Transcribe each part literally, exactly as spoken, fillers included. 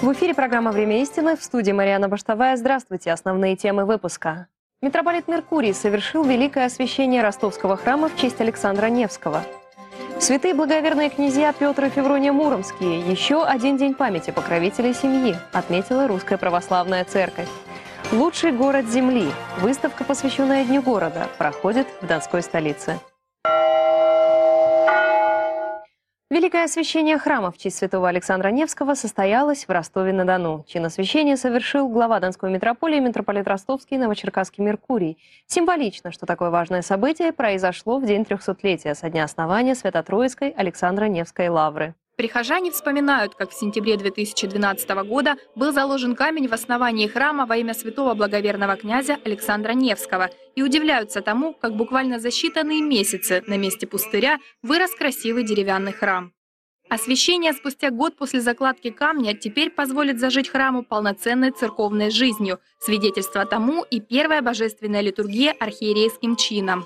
В эфире программа «Время истины». В студии Марьяна Баштовая. Здравствуйте. Основные темы выпуска. Митрополит Меркурий совершил великое освящение ростовского храма в честь Александра Невского. Святые благоверные князья Петр и Феврония Муромские. Еще один день памяти покровителей семьи, отметила Русская Православная Церковь. Лучший город Земли. Выставка, посвященная Дню города, проходит в Донской столице. Великое освящение храма в честь святого Александра Невского состоялось в Ростове-на-Дону. Чин освящения совершил глава Донской митрополии митрополит Ростовский Новочеркасский Меркурий. Символично, что такое важное событие произошло в день трехсотлетия со дня основания Свято-Троицкой Александра Невской лавры. Прихожане вспоминают, как в сентябре две тысячи двенадцатого года был заложен камень в основании храма во имя святого благоверного князя Александра Невского и удивляются тому, как буквально за считанные месяцы на месте пустыря вырос красивый деревянный храм. Освящение спустя год после закладки камня теперь позволит зажить храму полноценной церковной жизнью. Свидетельство тому и первая божественная литургия архиерейским чином.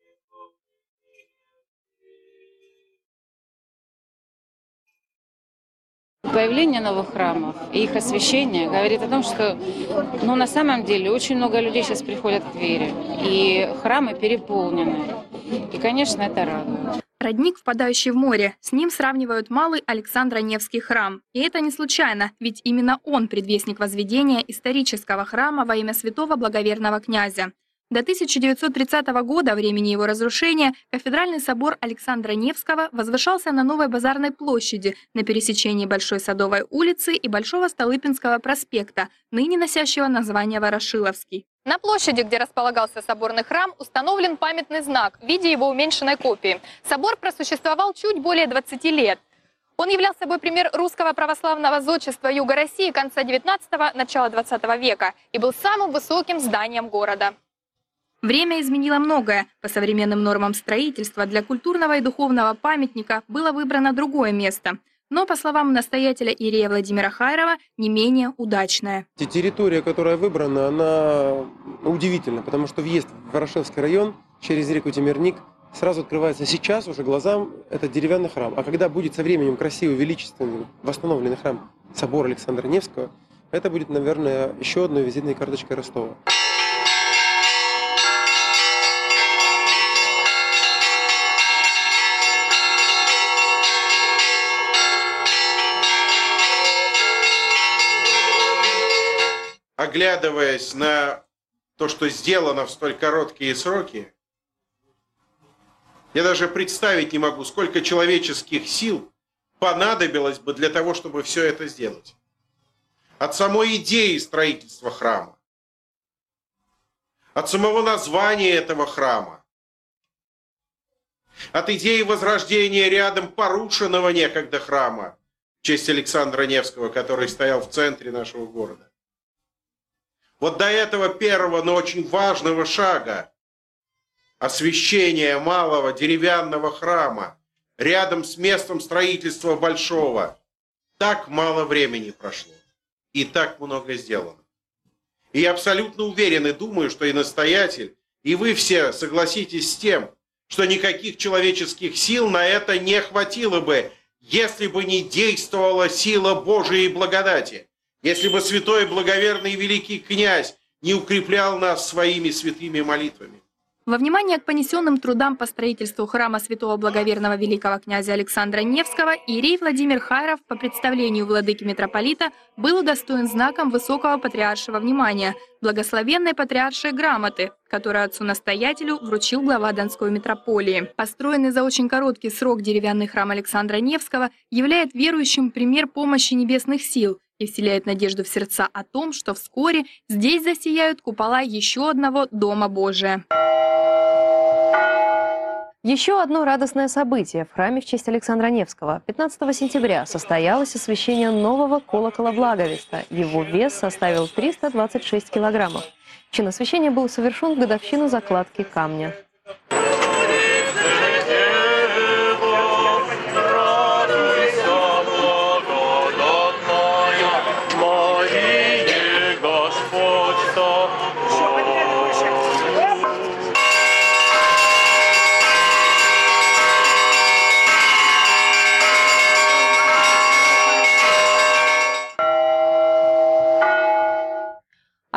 Появление новых храмов и их освящение говорит о том, что ну, на самом деле очень много людей сейчас приходят к вере, и храмы переполнены. И, конечно, это радует. Родник, впадающий в море, с ним сравнивают малый Александро-Невский храм. И это не случайно, ведь именно он предвестник возведения исторического храма во имя святого благоверного князя. До тысяча девятьсот тридцатого года, времени его разрушения, кафедральный собор Александра Невского возвышался на Новой Базарной площади на пересечении Большой Садовой улицы и Большого Столыпинского проспекта, ныне носящего название Ворошиловский. На площади, где располагался соборный храм, установлен памятный знак в виде его уменьшенной копии. Собор просуществовал чуть более двадцати лет. Он являл собой пример русского православного зодчества Юга России конца девятнадцатого – начала двадцатого века и был самым высоким зданием города. Время изменило многое. По современным нормам строительства для культурного и духовного памятника было выбрано другое место. Но, по словам настоятеля иерея Владимира Хайрова, не менее удачное. Территория, которая выбрана, она удивительна, потому что въезд в Ворошиловский район через реку Темирник сразу открывается сейчас уже глазам этот деревянный храм. А когда будет со временем красивый, величественный, восстановленный храм собора Александра Невского, это будет, наверное, еще одной визитной карточкой Ростова. Оглядываясь на то, что сделано в столь короткие сроки, я даже представить не могу, сколько человеческих сил понадобилось бы для того, чтобы все это сделать. От самой идеи строительства храма, от самого названия этого храма, от идеи возрождения рядом порушенного некогда храма в честь Александра Невского, который стоял в центре нашего города. Вот до этого первого, но очень важного шага освящения малого деревянного храма рядом с местом строительства большого так мало времени прошло и так много сделано. И я абсолютно уверен и думаю, что и настоятель, и вы все согласитесь с тем, что никаких человеческих сил на это не хватило бы, если бы не действовала сила Божией благодати. Если бы святой, благоверный великий князь не укреплял нас своими святыми молитвами. Во внимание к понесенным трудам по строительству храма святого благоверного великого князя Александра Невского иерей Владимир Хайров по представлению владыки митрополита был удостоен знаком высокого патриаршего внимания – благословенной патриаршей грамоты, которую отцу-настоятелю вручил глава Донской митрополии. Построенный за очень короткий срок деревянный храм Александра Невского являет верующим пример помощи небесных сил и вселяет надежду в сердца о том, что вскоре здесь засияют купола еще одного Дома Божия. Еще одно радостное событие в храме в честь Александра Невского. пятнадцатого сентября состоялось освящение нового колокола Благовеста. Его вес составил триста двадцать шесть килограммов. Чин освящения был совершен в годовщину закладки камня.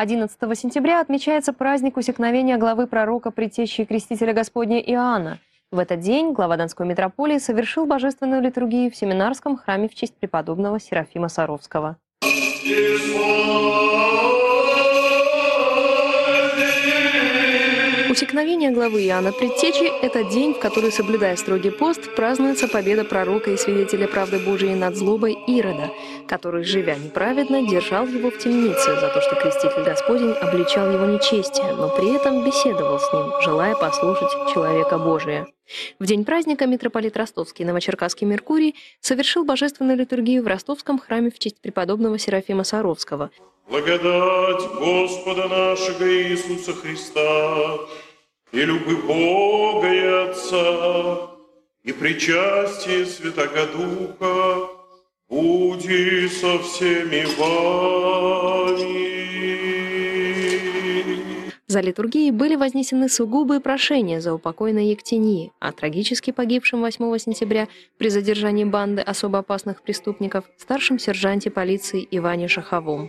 одиннадцатого сентября отмечается праздник усекновения главы пророка предтечи и крестителя Господня Иоанна. В этот день глава Донской митрополии совершил божественную литургию в семинарском храме в честь преподобного Серафима Саровского. Усекновение главы Иоанна Предтечи – это день, в который, соблюдая строгий пост, празднуется победа пророка и свидетеля правды Божией над злобой Ирода, который, живя неправедно, держал его в темнице за то, что креститель Господень обличал его нечестие, но при этом беседовал с ним, желая послушать человека Божия. В день праздника митрополит Ростовский Новочеркасский Меркурий совершил божественную литургию в Ростовском храме в честь преподобного Серафима Саровского. Благодать Господа нашего Иисуса Христа и любви Бога и Отца и причастие Святого Духа буди со всеми вами. За литургией были вознесены сугубые прошения за упокойной Ектении, а трагически погибшим восьмого сентября при задержании банды особо опасных преступников старшем сержанте полиции Иване Шаховом.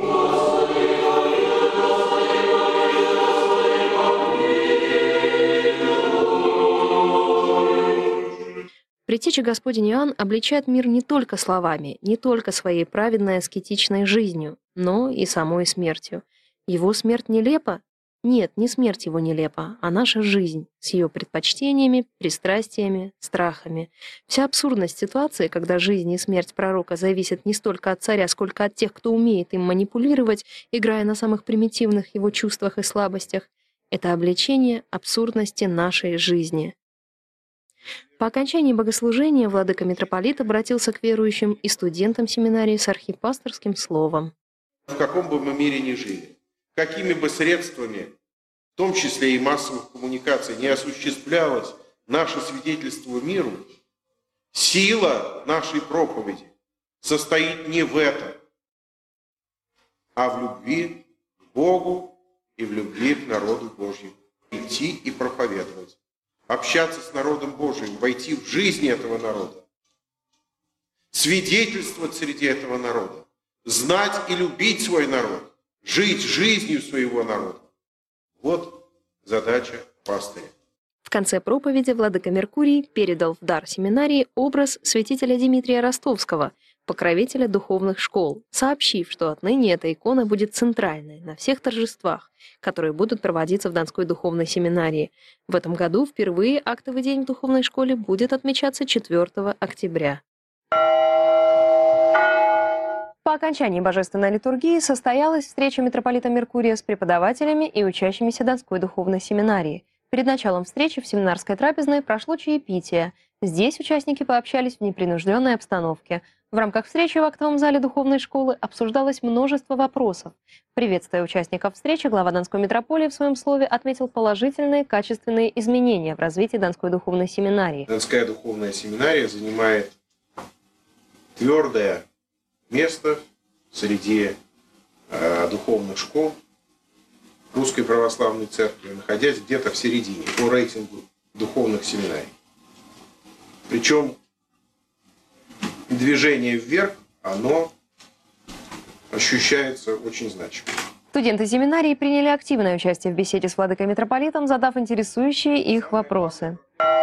Предтеча Господень Иоанн обличает мир не только словами, не только своей праведной аскетичной жизнью, но и самой смертью. Его смерть нелепа? Нет, не смерть его нелепа, а наша жизнь с ее предпочтениями, пристрастиями, страхами. Вся абсурдность ситуации, когда жизнь и смерть пророка зависят не столько от царя, сколько от тех, кто умеет им манипулировать, играя на самых примитивных его чувствах и слабостях, это обличение абсурдности нашей жизни. По окончании богослужения владыка-митрополит обратился к верующим и студентам семинарии с архипасторским словом. В каком бы мы мире ни жили, какими бы средствами, в том числе и массовых коммуникаций, не осуществлялось наше свидетельство миру, сила нашей проповеди состоит не в этом, а в любви к Богу и в любви к народу Божьему. Идти и проповедовать, общаться с народом Божьим, войти в жизнь этого народа, свидетельствовать среди этого народа, знать и любить свой народ, жить жизнью своего народа. Вот задача пастыря. В конце проповеди владыка Меркурий передал в дар семинарии образ святителя Дмитрия Ростовского, покровителя духовных школ, сообщив, что отныне эта икона будет центральной на всех торжествах, которые будут проводиться в Донской духовной семинарии. В этом году впервые актовый день в духовной школе будет отмечаться четвёртого октября. По окончании божественной литургии состоялась встреча митрополита Меркурия с преподавателями и учащимися Донской духовной семинарии. Перед началом встречи в семинарской трапезной прошло чаепитие. Здесь участники пообщались в непринужденной обстановке. В рамках встречи в актовом зале духовной школы обсуждалось множество вопросов. Приветствуя участников встречи, глава Донской митрополии в своем слове отметил положительные качественные изменения в развитии Донской духовной семинарии. Донская духовная семинария занимает твердое место среди э, духовных школ Русской Православной Церкви, находясь где-то в середине по рейтингу духовных семинарий. Причем движение вверх, оно ощущается очень значимо. Студенты семинарии приняли активное участие в беседе с владыкой-митрополитом, задав интересующие их вопросы.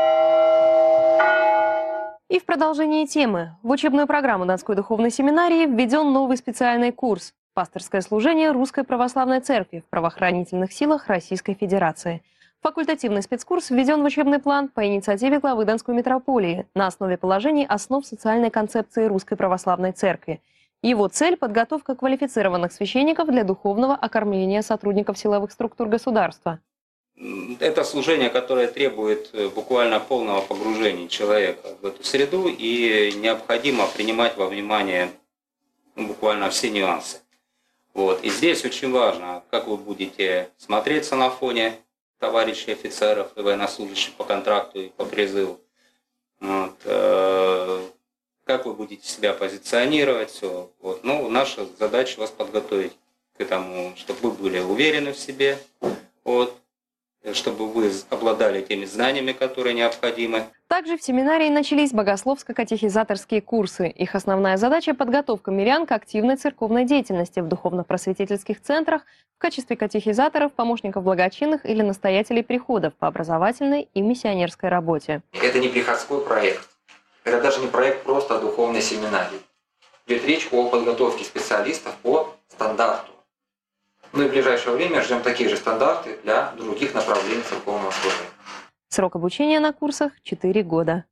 И в продолжении темы. В учебную программу Донской духовной семинарии введен новый специальный курс «Пастырское служение Русской Православной Церкви в правоохранительных силах Российской Федерации». Факультативный спецкурс введен в учебный план по инициативе главы Донской митрополии на основе положений основ социальной концепции Русской Православной Церкви. Его цель – подготовка квалифицированных священников для духовного окормления сотрудников силовых структур государства. Это служение, которое требует буквально полного погружения человека в эту среду, и необходимо принимать во внимание ну, буквально все нюансы. Вот. И здесь очень важно, как вы будете смотреться на фоне товарищей офицеров и военнослужащих по контракту и по призыву. Вот. Как вы будете себя позиционировать. Все. Вот. Ну, наша задача вас подготовить к этому, чтобы вы были уверены в себе. Вот. чтобы вы обладали теми знаниями, которые необходимы. Также в семинарии начались богословско-катехизаторские курсы. Их основная задача – подготовка мирян к активной церковной деятельности в духовно-просветительских центрах в качестве катехизаторов, помощников благочинных или настоятелей приходов по образовательной и миссионерской работе. Это не приходской проект. Это даже не проект просто о духовной семинарии. Идет речь о подготовке специалистов по стандарту. Ну и в ближайшее время ждем такие же стандарты для других направлений церковного служения. Срок обучения на курсах – четыре года.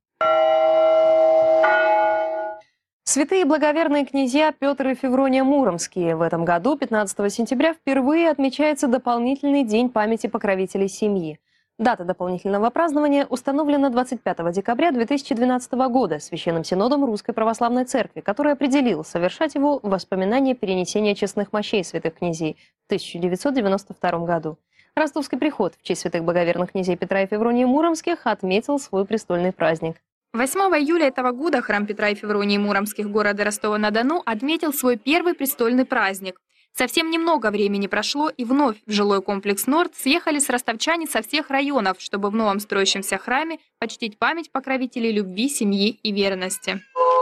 Святые благоверные князья Петр и Феврония Муромские. В этом году, пятнадцатого сентября, впервые отмечается дополнительный день памяти покровителей семьи. Дата дополнительного празднования установлена двадцать пятого декабря две тысячи двенадцатого года Священным Синодом Русской Православной Церкви, который определил совершать его в воспоминание перенесения честных мощей святых князей в тысяча девятьсот девяносто втором году. Ростовский приход в честь святых благоверных князей Петра и Февронии Муромских отметил свой престольный праздник. восьмого июля этого года храм Петра и Февронии Муромских города Ростова-на-Дону отметил свой первый престольный праздник. Совсем немного времени прошло, и вновь в жилой комплекс «Норд» съехались ростовчане со всех районов, чтобы в новом строящемся храме почтить память покровителей любви, семьи и верности.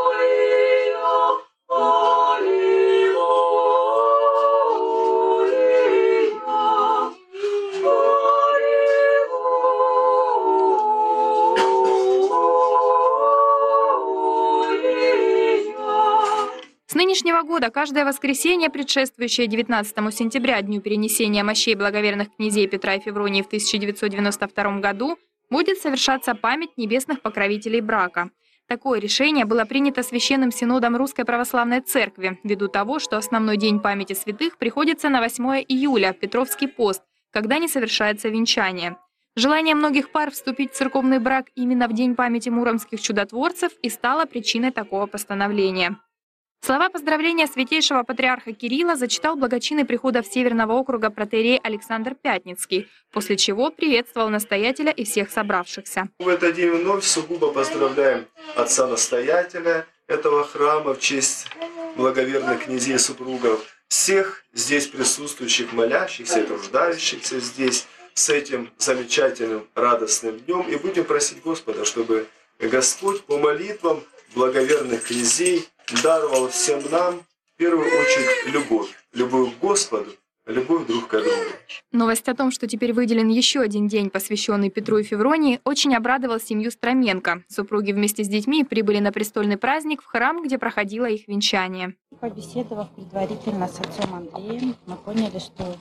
С нынешнего года каждое воскресенье, предшествующее девятнадцатому сентября, дню перенесения мощей благоверных князей Петра и Февронии в тысяча девятьсот девяносто втором году, будет совершаться память небесных покровителей брака. Такое решение было принято Священным Синодом Русской Православной Церкви, ввиду того, что основной день памяти святых приходится на восьмое июля, Петровский пост, когда не совершается венчание. Желание многих пар вступить в церковный брак именно в день памяти муромских чудотворцев и стало причиной такого постановления. Слова поздравления святейшего патриарха Кирилла зачитал благочинный приходов Северного округа протоиерей Александр Пятницкий, после чего приветствовал настоятеля и всех собравшихся. В этот день вновь сугубо поздравляем отца-настоятеля этого храма в честь благоверных князей и супругов, всех здесь присутствующих, молящихся и труждающихся здесь с этим замечательным радостным днем. И будем просить Господа, чтобы Господь по молитвам благоверных князей даровал всем нам, в первую очередь, любовь. Любовь к Господу, любовь друг к другу. Новость о том, что теперь выделен еще один день, посвященный Петру и Февронии, очень обрадовал семью Строменко. Супруги вместе с детьми прибыли на престольный праздник в храм, где проходило их венчание. Побеседовав предварительно с отцом Андреем, мы поняли, что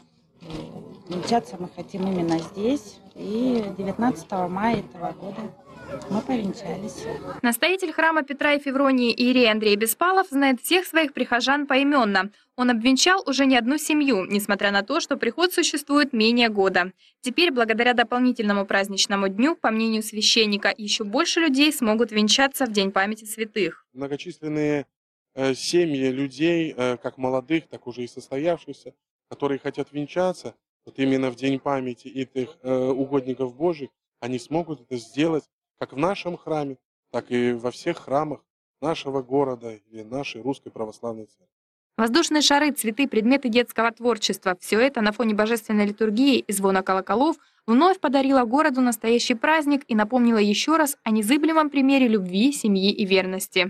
венчаться мы хотим именно здесь. И девятнадцатого мая этого года мы повенчались. Настоятель храма Петра и Февронии иерей Андрей Беспалов знает всех своих прихожан поименно. Он обвенчал уже не одну семью, несмотря на то, что приход существует менее года. Теперь, благодаря дополнительному праздничному дню, по мнению священника, еще больше людей смогут венчаться в День памяти святых. Многочисленные э, семьи людей, э, как молодых, так уже и состоявшихся, которые хотят венчаться, вот именно в День памяти этих э, угодников Божьих, они смогут это сделать как в нашем храме, так и во всех храмах нашего города и нашей Русской Православной Церкви. Воздушные шары, цветы, предметы детского творчества – все это на фоне божественной литургии и звона колоколов вновь подарило городу настоящий праздник и напомнило еще раз о незыблемом примере любви, семьи и верности.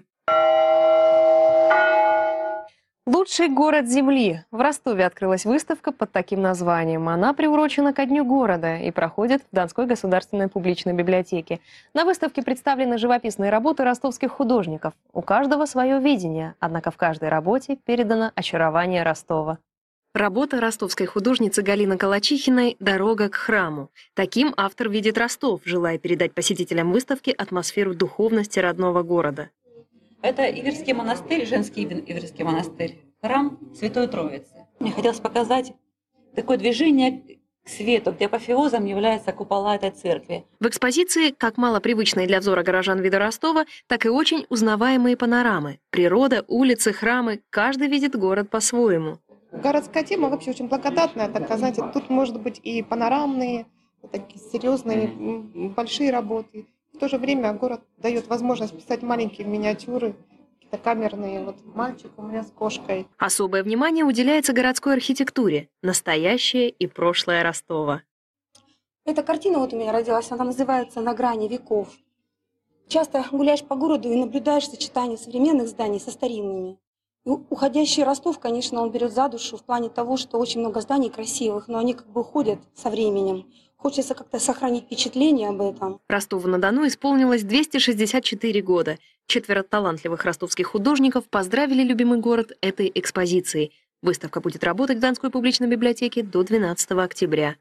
Лучший город Земли. В Ростове открылась выставка под таким названием. Она приурочена ко Дню города и проходит в Донской государственной публичной библиотеке. На выставке представлены живописные работы ростовских художников. У каждого свое видение, однако в каждой работе передано очарование Ростова. Работа ростовской художницы Галины Калачихиной «Дорога к храму». Таким автор видит Ростов, желая передать посетителям выставки атмосферу духовности родного города. Это Иверский монастырь, женский Иверский монастырь, храм Святой Троицы. Мне хотелось показать такое движение к свету, где апофеозом являются купола этой церкви. В экспозиции как малопривычные для взора горожан виды Ростова, так и очень узнаваемые панорамы. Природа, улицы, храмы. Каждый видит город по-своему. Городская тема вообще очень благодатная. Так, знаете, тут может быть и панорамные, такие серьезные, большие работы. В то же время город дает возможность писать маленькие миниатюры, какие-то камерные. Вот мальчик у меня с кошкой. Особое внимание уделяется городской архитектуре. Настоящее и прошлое Ростова. Эта картина вот у меня родилась, она называется «На грани веков». Часто гуляешь по городу и наблюдаешь сочетание современных зданий со старинными. И уходящий Ростов, конечно, он берет за душу в плане того, что очень много зданий красивых, но они как бы уходят со временем. Хочется как-то сохранить впечатление об этом. Ростову-на-Дону исполнилось двести шестьдесят четыре года. Четверо талантливых ростовских художников поздравили любимый город этой экспозицией. Выставка будет работать в Донской публичной библиотеке до двенадцатого октября.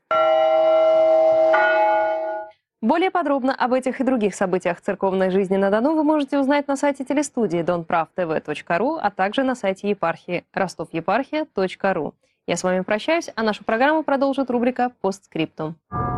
Более подробно об этих и других событиях церковной жизни на Дону вы можете узнать на сайте телестудии донправ тэ вэ точка ру, а также на сайте епархии ростов епархия точка ру. Я с вами прощаюсь, а нашу программу продолжит рубрика «Постскриптум».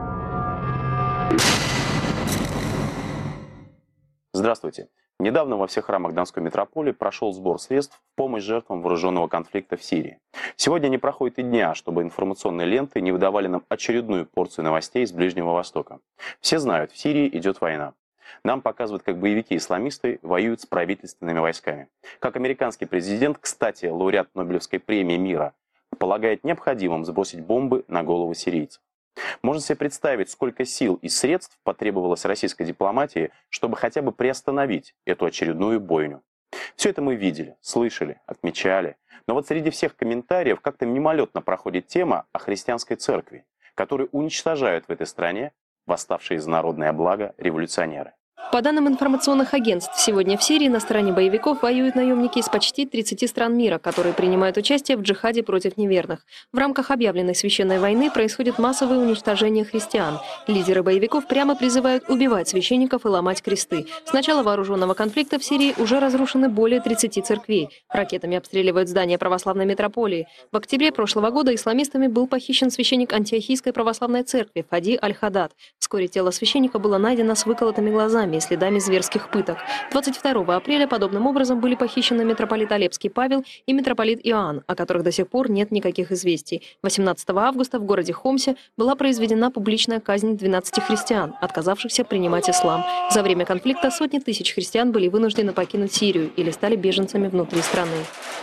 Здравствуйте. Недавно во всех храмах Донской митрополии прошел сбор средств в помощь жертвам вооруженного конфликта в Сирии. Сегодня не проходит и дня, чтобы информационные ленты не выдавали нам очередную порцию новостей из Ближнего Востока. Все знают, в Сирии идет война. Нам показывают, как боевики-исламисты воюют с правительственными войсками. Как американский президент, кстати, лауреат Нобелевской премии мира, полагает необходимым сбросить бомбы на голову сирийцев. Можно себе представить, сколько сил и средств потребовалось российской дипломатии, чтобы хотя бы приостановить эту очередную бойню. Все это мы видели, слышали, отмечали. Но вот среди всех комментариев как-то мимолетно проходит тема о христианской церкви, которую уничтожают в этой стране восставшие за народное благо революционеры. По данным информационных агентств, сегодня в Сирии на стороне боевиков воюют наемники из почти тридцати стран мира, которые принимают участие в джихаде против неверных. В рамках объявленной священной войны происходит массовое уничтожение христиан. Лидеры боевиков прямо призывают убивать священников и ломать кресты. С начала вооруженного конфликта в Сирии уже разрушены более тридцати церквей. Ракетами обстреливают здания православной митрополии. В октябре прошлого года исламистами был похищен священник Антиохийской православной церкви Фади Аль-Хадад. Вскоре тело священника было найдено с выколотыми глазами и следами зверских пыток. двадцать второго апреля подобным образом были похищены митрополит Алепский Павел и митрополит Иоанн, о которых до сих пор нет никаких известий. восемнадцатого августа в городе Хомсе была произведена публичная казнь двенадцати христиан, отказавшихся принимать ислам. За время конфликта сотни тысяч христиан были вынуждены покинуть Сирию или стали беженцами внутри страны.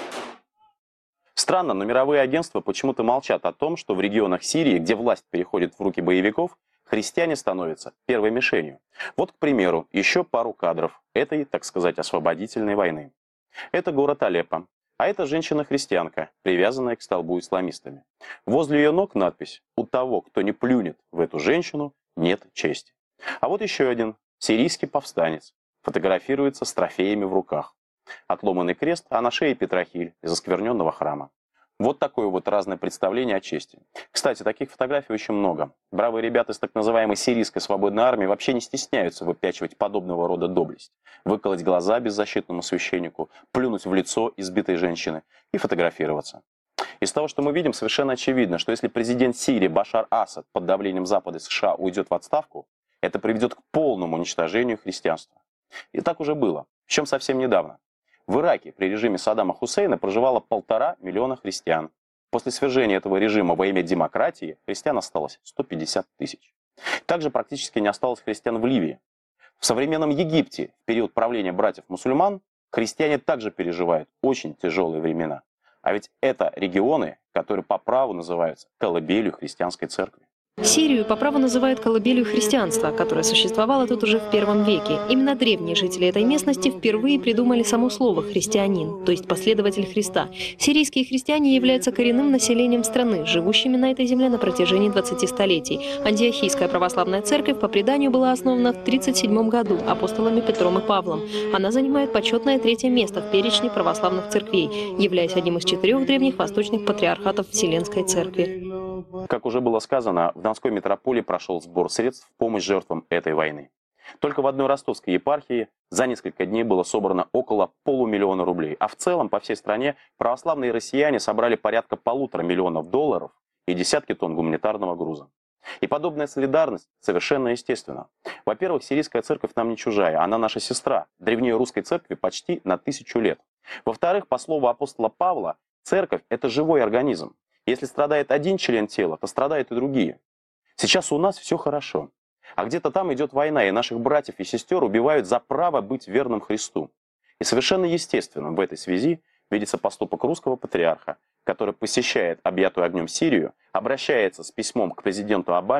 Странно, но мировые агентства почему-то молчат о том, что в регионах Сирии, где власть переходит в руки боевиков, христиане становятся первой мишенью. Вот, к примеру, еще пару кадров этой, так сказать, освободительной войны. Это город Алеппо, а это женщина-христианка, привязанная к столбу исламистами. Возле ее ног надпись «У того, кто не плюнет в эту женщину, нет чести». А вот еще один сирийский повстанец, фотографируется с трофеями в руках. Отломанный крест, а на шее петрохиль из оскверненного храма. Вот такое вот разное представление о чести. Кстати, таких фотографий очень много. Бравые ребята из так называемой сирийской свободной армии вообще не стесняются выпячивать подобного рода доблесть. Выколоть глаза беззащитному священнику, плюнуть в лицо избитой женщины и фотографироваться. Из того, что мы видим, совершенно очевидно, что если президент Сирии Башар Асад под давлением Запада и США уйдет в отставку, это приведет к полному уничтожению христианства. И так уже было, причем совсем недавно. В Ираке при режиме Саддама Хусейна проживало полтора миллиона христиан. После свержения этого режима во имя демократии христиан осталось сто пятьдесят тысяч. Также практически не осталось христиан в Ливии. В современном Египте, в период правления братьев-мусульман, христиане также переживают очень тяжелые времена. А ведь это регионы, которые по праву называются колыбелью христианской церкви. Сирию по праву называют колыбелью христианства, которое существовало тут уже в первом веке. Именно древние жители этой местности впервые придумали само слово «христианин», то есть последователь Христа. Сирийские христиане являются коренным населением страны, живущими на этой земле на протяжении двадцати столетий. Антиохийская православная церковь по преданию была основана в тридцать седьмом году апостолами Петром и Павлом. Она занимает почетное третье место в перечне православных церквей, являясь одним из четырех древних восточных патриархатов Вселенской Церкви. Как уже было сказано, в Донской митрополии прошел сбор средств в помощь жертвам этой войны. Только в одной ростовской епархии за несколько дней было собрано около полумиллиона рублей, а в целом по всей стране православные россияне собрали порядка полутора миллионов долларов и десятки тонн гуманитарного груза. И подобная солидарность совершенно естественна. Во-первых, сирийская церковь нам не чужая, она наша сестра, древнее русской церкви почти на тысячу лет. Во-вторых, по слову апостола Павла, церковь – это живой организм. Если страдает один член тела, то страдают и другие. Сейчас у нас все хорошо. А где-то там идет война, и наших братьев и сестер убивают за право быть верным Христу. И совершенно естественным в этой связи видится поступок русского патриарха, который посещает объятую огнем Сирию, обращается с письмом к президенту Обаме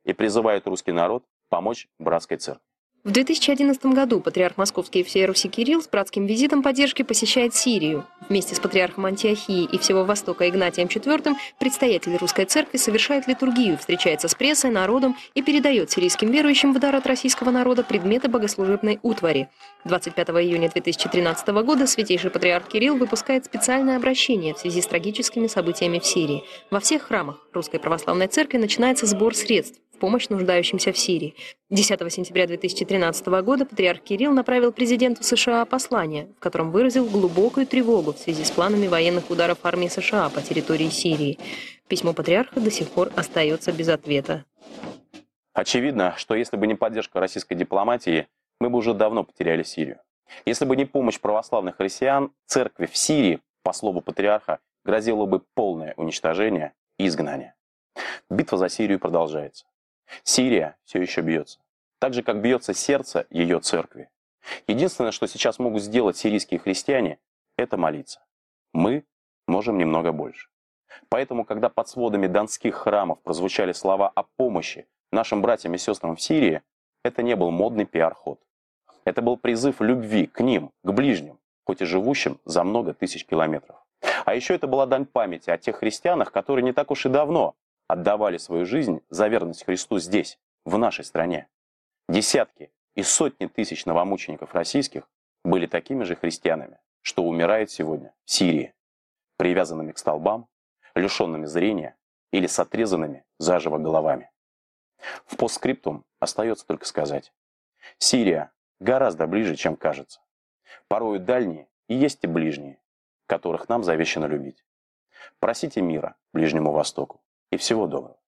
и призывают русский народ помочь братской церкви. В две тысячи одиннадцатом году патриарх Московский и всея Руси Кирилл с братским визитом поддержки посещает Сирию. Вместе с патриархом Антиохии и всего Востока Игнатием четвёртым предстоятель Русской Церкви совершает литургию, встречается с прессой, народом и передает сирийским верующим в дар от российского народа предметы богослужебной утвари. двадцать пятого июня две тысячи тринадцатого года святейший патриарх Кирилл выпускает специальное обращение в связи с трагическими событиями в Сирии. Во всех храмах Русской Православной Церкви начинается сбор средств в помощь нуждающимся в Сирии. десятого сентября две тысячи тринадцатого года патриарх Кирилл направил президенту США послание, в котором выразил глубокую тревогу в связи с планами военных ударов армии США по территории Сирии. Письмо патриарха до сих пор остается без ответа. Очевидно, что если бы не поддержка российской дипломатии, мы бы уже давно потеряли Сирию. Если бы не помощь православных христиан, церкви в Сирии, по слову патриарха, грозило бы полное уничтожение и изгнание. Битва за Сирию продолжается. Сирия все еще бьется. Так же, как бьется сердце ее церкви. Единственное, что сейчас могут сделать сирийские христиане, это молиться. Мы можем немного больше. Поэтому, когда под сводами донских храмов прозвучали слова о помощи нашим братьям и сестрам в Сирии, это не был модный пиар-ход. Это был призыв любви к ним, к ближним, хоть и живущим за много тысяч километров. А еще это была дань памяти о тех христианах, которые не так уж и давно отдавали свою жизнь за верность Христу здесь, в нашей стране. Десятки и сотни тысяч новомучеников российских были такими же христианами, что умирают сегодня в Сирии, привязанными к столбам, лишенными зрения или с отрезанными заживо головами. В постскриптум остается только сказать: Сирия гораздо ближе, чем кажется. Порою дальние и есть и ближние, которых нам завещано любить. Просите мира Ближнему Востоку и всего доброго.